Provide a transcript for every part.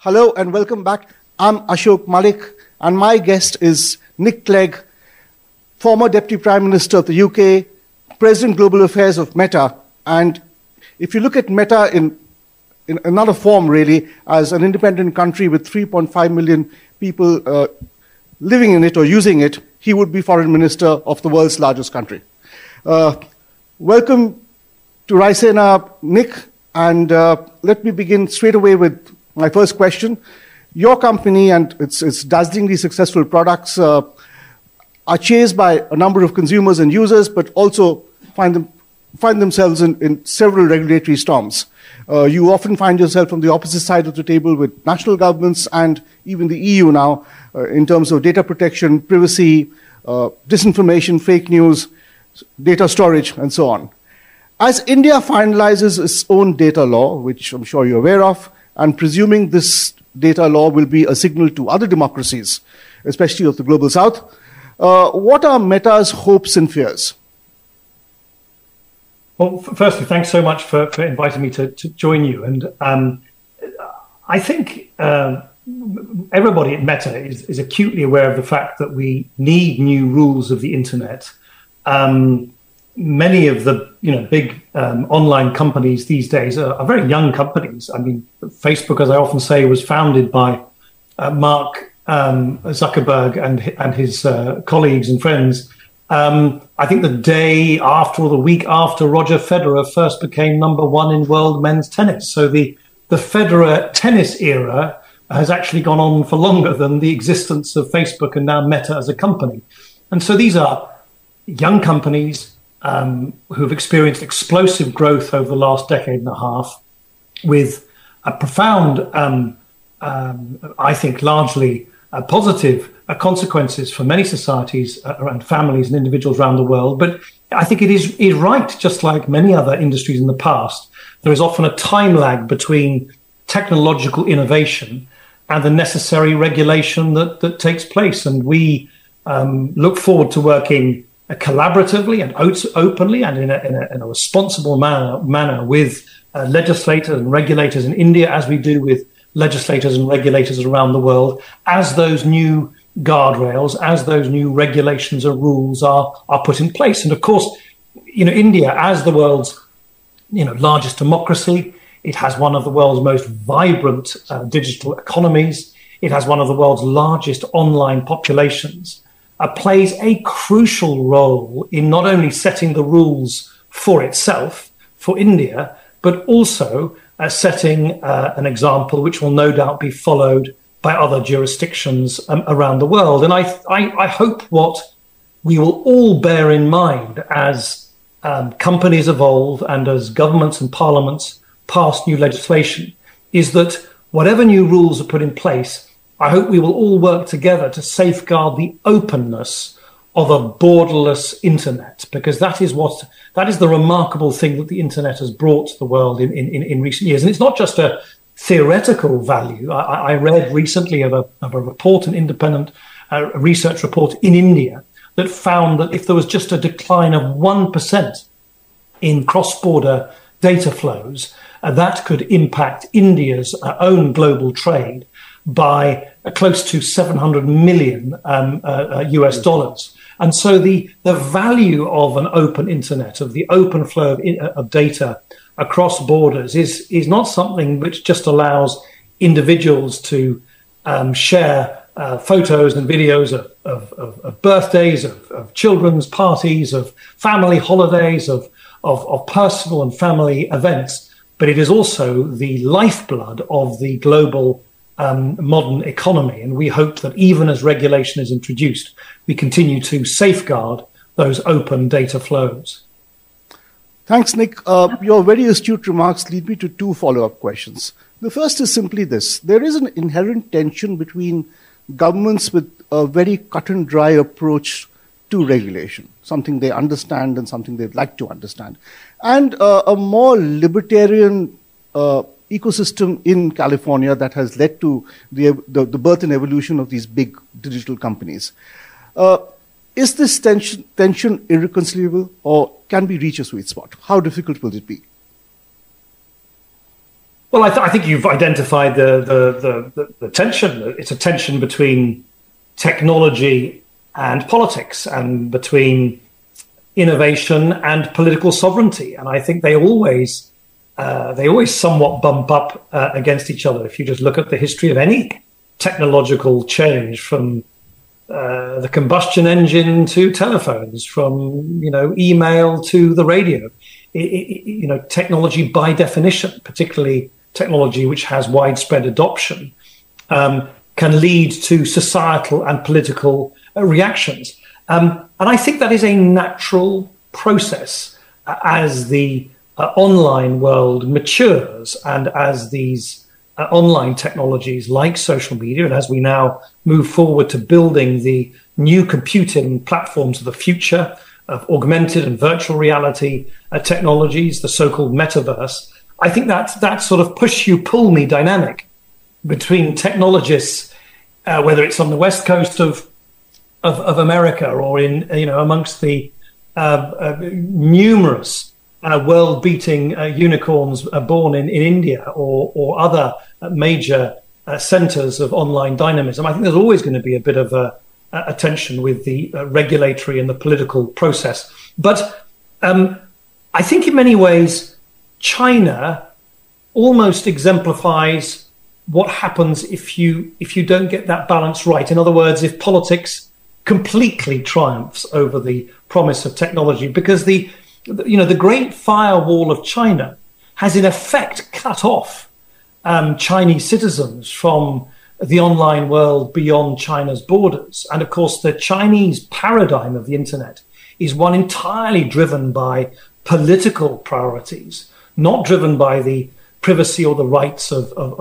Hello and welcome back. I'm Ashok Malik, and my guest is Nick Clegg, former Deputy Prime Minister of the UK, President Global Affairs of Meta. And if you look at Meta in another form, really, as an independent country with 3.5 million people living in it or using it, he would be Foreign Minister of the world's largest country. Welcome to Raisina, Nick, and let me begin straight away with my first question. Your company and its dazzlingly successful products are chased by a number of consumers and users, but also find themselves in several regulatory storms. You often find yourself on the opposite side of the table with national governments and even the EU now in terms of data protection, privacy, disinformation, fake news, data storage, and so on. As India finalizes its own data law, which I'm sure you're aware of, and presuming this data law will be a signal to other democracies, especially of the global south, what are Meta's hopes and fears? Well, firstly, thanks so much for inviting me to join you. And I think everybody at Meta is acutely aware of the fact that we need new rules of the internet. Many of the big online companies these days are very young companies. I mean, Facebook, as I often say, was founded by Mark Zuckerberg and his colleagues and friends. I think the day after or the week after Roger Federer first became #1 in world men's tennis. So the Federer tennis era has actually gone on for longer than the existence of Facebook and now Meta as a company. And so these are young companies who have experienced explosive growth over the last decade and a half with a profound, I think, largely positive consequences for many societies and families and individuals around the world. But I think it is right, just like many other industries in the past, there is often a time lag between technological innovation and the necessary regulation that takes place. And we look forward to working collaboratively and openly and in a responsible manner with legislators and regulators in India, as we do with legislators and regulators around the world, as those new guardrails, as those new regulations or rules are put in place. And of course, India, as the world's largest democracy, it has one of the world's most vibrant digital economies. It has one of the world's largest online populations. Plays a crucial role in not only setting the rules for itself, for India, but also setting an example which will no doubt be followed by other jurisdictions around the world. And I hope what we will all bear in mind as companies evolve and as governments and parliaments pass new legislation is that whatever new rules are put in place, I hope we will all work together to safeguard the openness of a borderless internet, because that is the remarkable thing that the internet has brought to the world in recent years. And it's not just a theoretical value. I read recently of a report, an independent research report in India, that found that if there was just a decline of 1% in cross-border data flows, that could impact India's own global trade by close to $700 million US dollars. And so the value of an open internet, of the open flow of data across borders is not something which just allows individuals to share photos and videos of birthdays, of children's parties, of family holidays, of personal and family events, but it is also the lifeblood of the global modern economy. And we hope that even as regulation is introduced, we continue to safeguard those open data flows. Thanks, Nick. Your very astute remarks lead me to two follow-up questions. The first is simply this. There is an inherent tension between governments with a very cut and dry approach to regulation, something they understand and something they'd like to understand, and a more libertarian ecosystem in California that has led to the birth and evolution of these big digital companies. Is this tension irreconcilable, or can we reach a sweet spot? How difficult will it be? Well, I think you've identified the tension. It's a tension between technology and politics, and between innovation and political sovereignty. And I think they always somewhat bump up against each other. If you just look at the history of any technological change, from the combustion engine to telephones, from email to the radio, technology by definition, particularly technology which has widespread adoption, can lead to societal and political reactions. And I think that is a natural process as the online world matures, and as these online technologies like social media, and as we now move forward to building the new computing platforms of the future of augmented and virtual reality technologies, the so-called metaverse, I think that sort of push-you-pull-me dynamic between technologists, whether it's on the west coast of America, or in amongst the numerous world-beating unicorns born in India, or other major centers of online dynamism. I think there's always going to be a bit of a tension with the regulatory and the political process. But I think in many ways, China almost exemplifies what happens if you don't get that balance right. In other words, if politics completely triumphs over the promise of technology, because the Great Firewall of China has in effect cut off Chinese citizens from the online world beyond China's borders. And of course, the Chinese paradigm of the internet is one entirely driven by political priorities, not driven by the privacy or the rights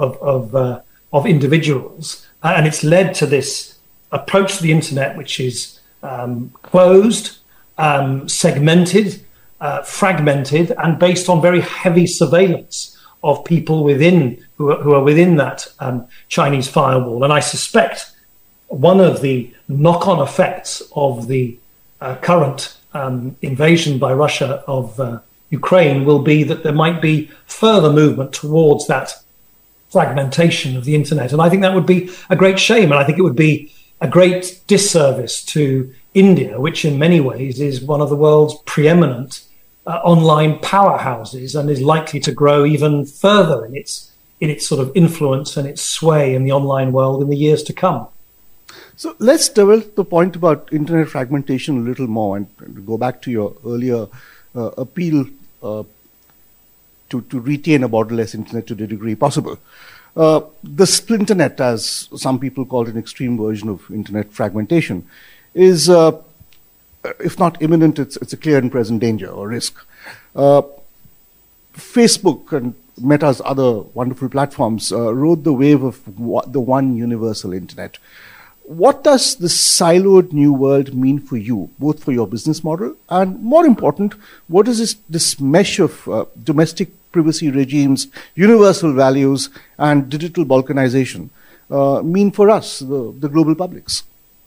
of individuals. And it's led to this approach to the internet, which is closed, segmented, fragmented, and based on very heavy surveillance of people who are within that Chinese firewall. And I suspect one of the knock-on effects of the current invasion by Russia of Ukraine will be that there might be further movement towards that fragmentation of the internet. And I think that would be a great shame. And I think it would be a great disservice to India, which in many ways is one of the world's preeminent online powerhouses, and is likely to grow even further in its sort of influence and its sway in the online world in the years to come. So let's develop the point about internet fragmentation a little more, and go back to your earlier appeal to retain a borderless internet to the degree possible. The splinternet, as some people call it, an extreme version of internet fragmentation, is, if not imminent, it's a clear and present danger or risk. Facebook and Meta's other wonderful platforms rode the wave of the one universal internet. What does the siloed new world mean for you, both for your business model, and more important, what does this mesh of domestic privacy regimes, universal values, and digital balkanization mean for us, the global publics?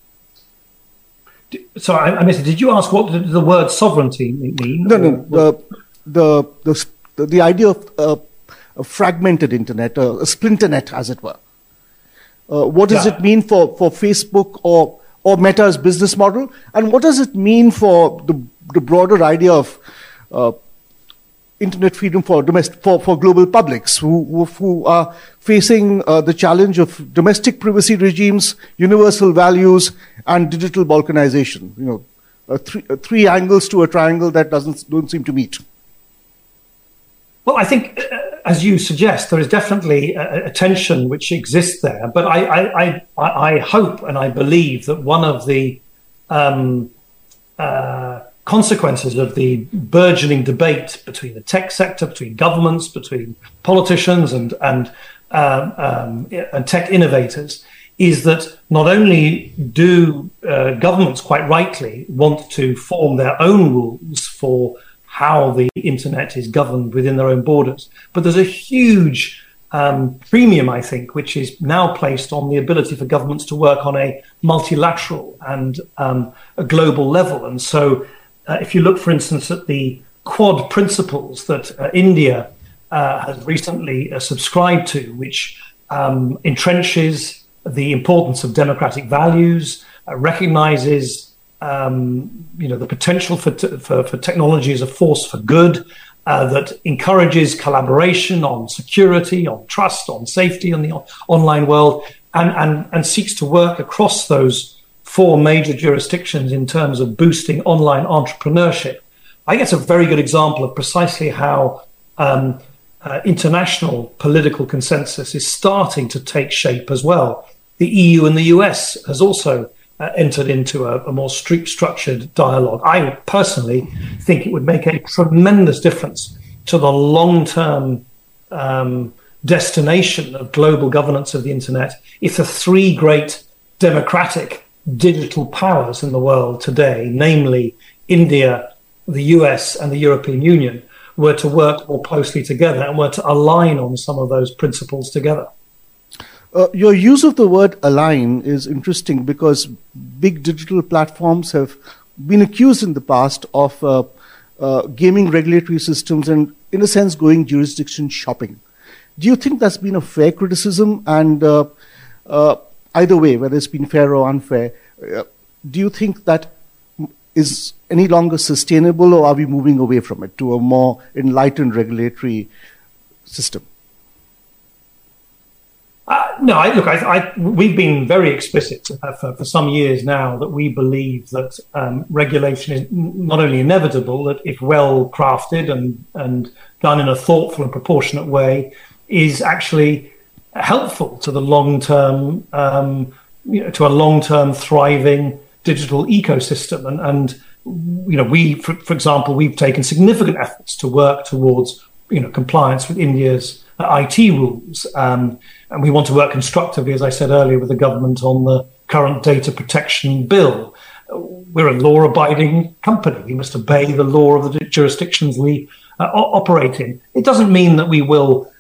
Sorry, I missed it. Did you ask what the word sovereignty mean? No. The idea of a fragmented internet, a splinternet, as it were. What does it mean for Facebook or Meta's business model? And what does it mean for the broader idea of internet freedom for global publics who are facing the challenge of domestic privacy regimes, universal values, and digital balkanization? Three angles to a triangle that don't seem to meet. Well, I think, as you suggest, there is definitely a tension which exists there. But I hope and I believe that one of the consequences of the burgeoning debate between the tech sector, between governments, between politicians and tech innovators is that not only do governments quite rightly want to form their own rules for how the internet is governed within their own borders, but there's a huge premium, I think, which is now placed on the ability for governments to work on a multilateral and a global level. And so if you look, for instance, at the Quad principles that India has recently subscribed to, which entrenches the importance of democratic values, recognizes the potential for technology as a force for good, that encourages collaboration on security, on trust, on safety in the online world, and seeks to work across those four major jurisdictions in terms of boosting online entrepreneurship. I think it's a very good example of precisely how international political consensus is starting to take shape as well. The EU and the US has also entered into a more structured dialogue. I personally think it would make a tremendous difference to the long-term destination of global governance of the internet if the three great democratic digital powers in the world today, namely India, the US and the European Union, were to work more closely together and were to align on some of those principles together. Your use of the word align is interesting because big digital platforms have been accused in the past of gaming regulatory systems and, in a sense, going jurisdiction shopping. Do you think that's been a fair criticism? And either way, whether it's been fair or unfair, do you think that is any longer sustainable, or are we moving away from it to a more enlightened regulatory system? No, we've been very explicit for some years now that we believe that regulation is not only inevitable, that if well crafted and done in a thoughtful and proportionate way, is actually helpful to the long-term, to a long-term thriving digital ecosystem. And we, for example, we've taken significant efforts to work towards, compliance with India's IT rules. And we want to work constructively, as I said earlier, with the government on the current data protection bill. We're a law-abiding company. We must obey the law of the jurisdictions we operate in. It doesn't mean that we will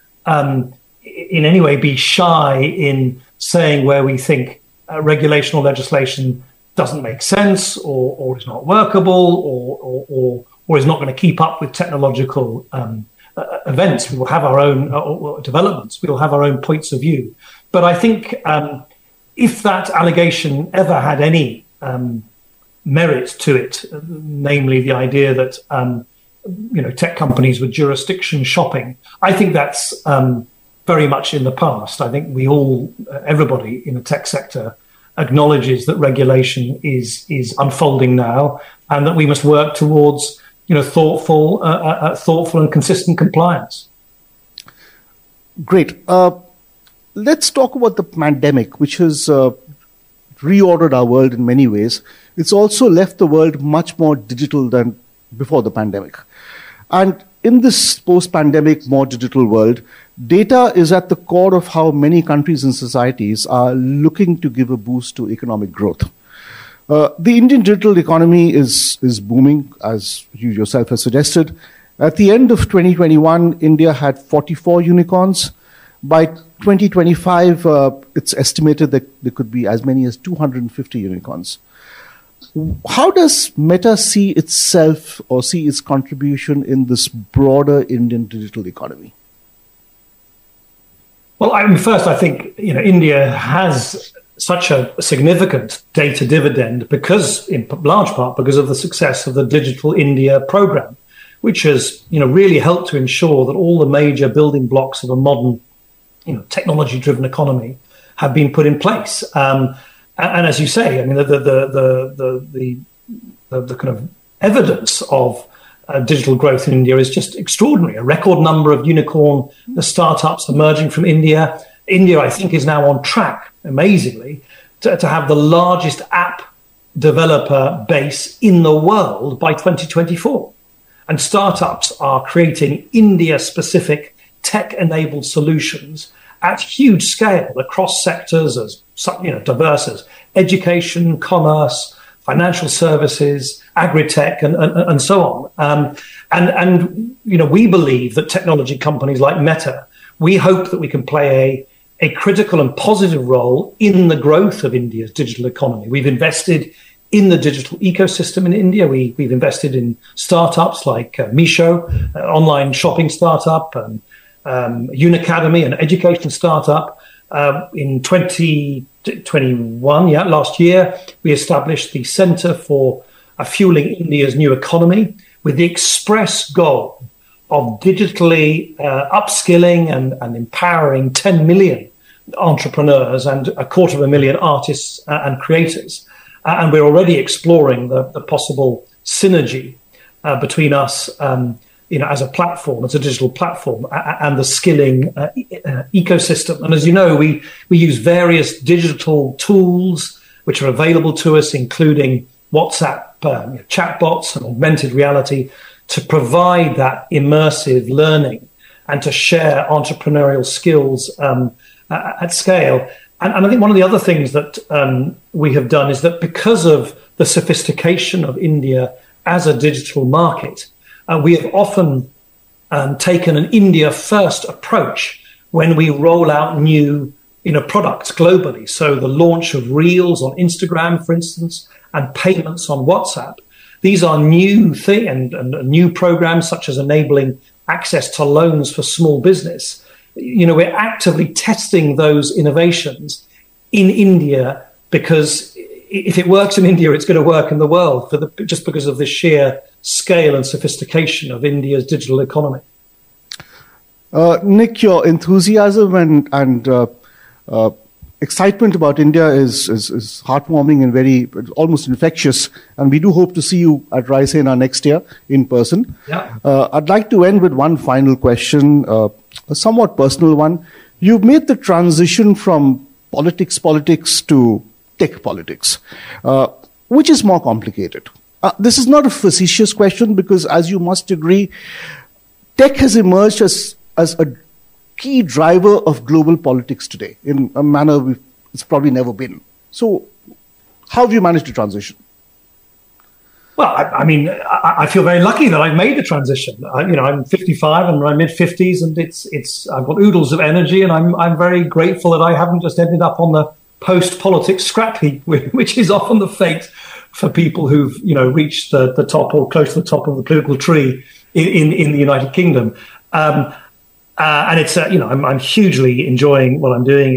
in any way be shy in saying where we think regulation or legislation doesn't make sense or is not workable or is not going to keep up with technological events. We will have our own developments. We will have our own points of view. But I think if that allegation ever had any merit to it, namely the idea that tech companies were jurisdiction shopping, I think that's very much in the past. I think everybody in the tech sector acknowledges that regulation is unfolding now, and that we must work towards thoughtful and consistent compliance. Great. Let's talk about the pandemic, which has reordered our world in many ways. It's also left the world much more digital than before the pandemic. And in this post-pandemic, more digital world, data is at the core of how many countries and societies are looking to give a boost to economic growth. The Indian digital economy is booming, as you yourself have suggested. At the end of 2021, India had 44 unicorns. By 2025, it's estimated that there could be as many as 250 unicorns. How does Meta see itself or see its contribution in this broader Indian digital economy? Well, first, I think India has such a significant data dividend because, in large part, because of the success of the Digital India program, which has really helped to ensure that all the major building blocks of a modern technology-driven economy have been put in place. And as you say, the kind of evidence of digital growth in India is just extraordinary. A record number of unicorn startups emerging from India. India, I think, is now on track, amazingly, to have the largest app developer base in the world by 2024. And startups are creating India-specific tech-enabled solutions at huge scale across sectors as diverse as education, commerce, financial services, agri-tech, and so on. And we believe that technology companies like Meta, we hope that we can play a critical and positive role in the growth of India's digital economy. We've invested in the digital ecosystem in India. We've invested in startups like Meesho, online shopping startup, and Unacademy, an education startup. In 2021, last year, we established the Centre for Fueling India's New Economy with the express goal of digitally upskilling and empowering 10 million entrepreneurs and 250,000 artists and creators. And we're already exploring the possible synergy between us, as a platform, as a digital platform, and the skilling ecosystem. And as you know, we use various digital tools which are available to us, including WhatsApp, chatbots, and augmented reality, to provide that immersive learning and to share entrepreneurial skills at scale. And I think one of the other things that we have done is that because of the sophistication of India as a digital market, we have often taken an India-first approach when we roll out new products globally. So the launch of Reels on Instagram, for instance, and payments on WhatsApp. These are new and new programs such as enabling access to loans for small business. We're actively testing those innovations in India because if it works in India, it's going to work in the world just because of the sheer scale and sophistication of India's digital economy. Nick, your enthusiasm and excitement about India is heartwarming and very almost infectious. And we do hope to see you at Raisena next year in person. Yeah. I'd like to end with one final question, a somewhat personal one. You've made the transition from politics to tech politics. Which is more complicated? This is not a facetious question because, as you must agree, tech has emerged as a key driver of global politics today in a manner it's probably never been. So how have you managed to transition? Well, I feel very lucky that I've made the transition. I'm 55 and in my mid-50s, and I've got oodles of energy, and I'm very grateful that I haven't just ended up on the post-politics scrap heap, which is often the fate for people who've reached the top or close to the top of the political tree in the United Kingdom. And it's I'm hugely enjoying what I'm doing.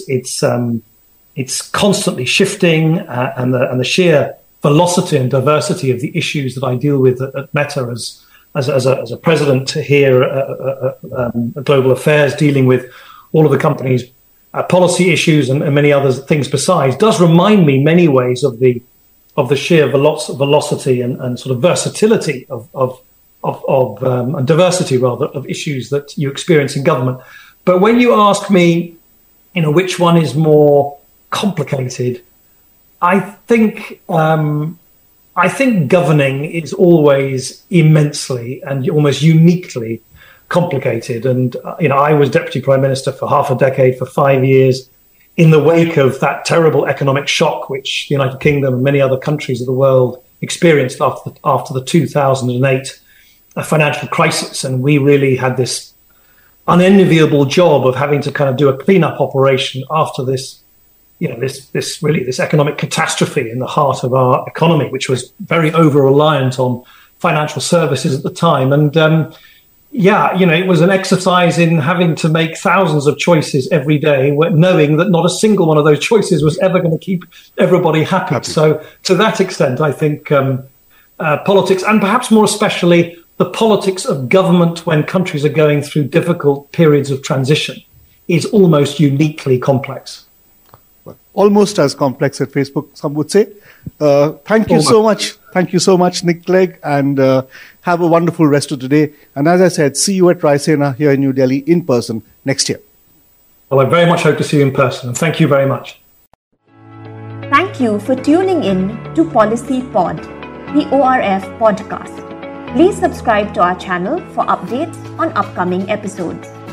It's constantly shifting, and the sheer velocity and diversity of the issues that I deal with at Meta as a president here at Global Affairs, dealing with all of the company's policy issues and many other things besides, does remind me in many ways of the sheer velocity and sort of versatility of diversity rather of issues that you experience in government. But when you ask me, which one is more complicated, I think governing is always immensely and almost uniquely complicated. And I was Deputy Prime Minister for half a decade, for 5 years, in the wake of that terrible economic shock which the United Kingdom and many other countries of the world experienced after the 2008 financial crisis. And we really had this unenviable job of having to kind of do a cleanup operation after this economic catastrophe in the heart of our economy, which was very over-reliant on financial services at the time. And it was an exercise in having to make thousands of choices every day, knowing that not a single one of those choices was ever going to keep everybody happy. So to that extent, I think politics, and perhaps more especially the politics of government when countries are going through difficult periods of transition, is almost uniquely complex. Well, almost as complex at Facebook, some would say. Thank you so much. Thank you so much, Nick Clegg, and have a wonderful rest of the day. And as I said, see you at Raisena here in New Delhi in person next year. Well, I very much hope to see you in person, and thank you very much. Thank you for tuning in to Policy Pod, the ORF podcast. Please subscribe to our channel for updates on upcoming episodes.